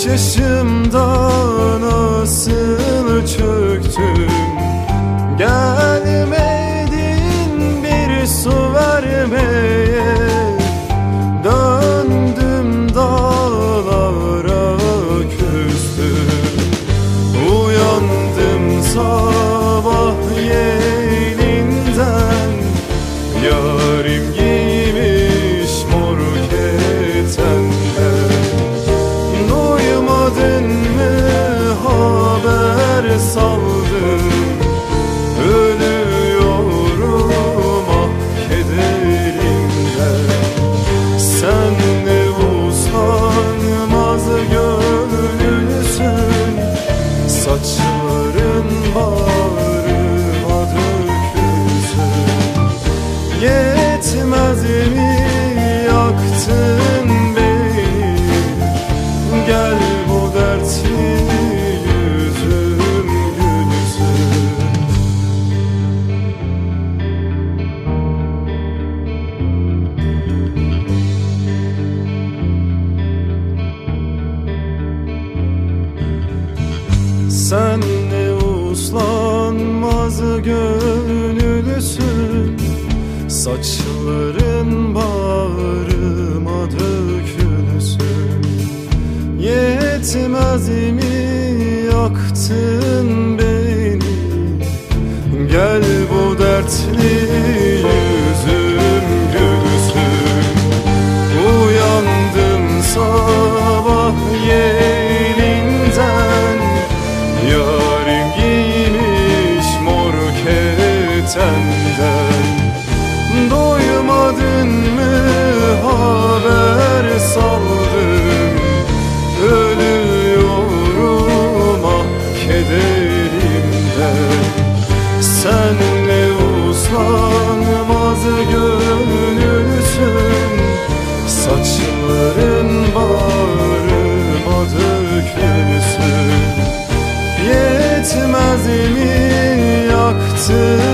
yaşımda nasıl çöktüm, gelmedin bir su vermeye. Döndüm dağlara küstüm, uyandım sabah yelinden. Yarim giymiş mor ketenler. Duymadın mı haber saldım, ölüyorum ah kederimden. Sen ne usanmaz gönlüsün, saçların bağrıma dökülsün. Yetmez mi yaktın beni, gel bu dertli yüzüm gülsün. Sen ne uslanmaz gönüllüsün, saçların bağrıma dökülsün. Yetmez mi yaktın beni, gel bu dertli yüzüm gülsün. Uyandım sabah yelinden, yarim giymiş mor ketenden. Doymadın mı haber saldım, ölüyorum ah kederimden. Sen ne uslanmaz gönlüsün, saçların bağrıma dökülsün. Yetmez mi yaktın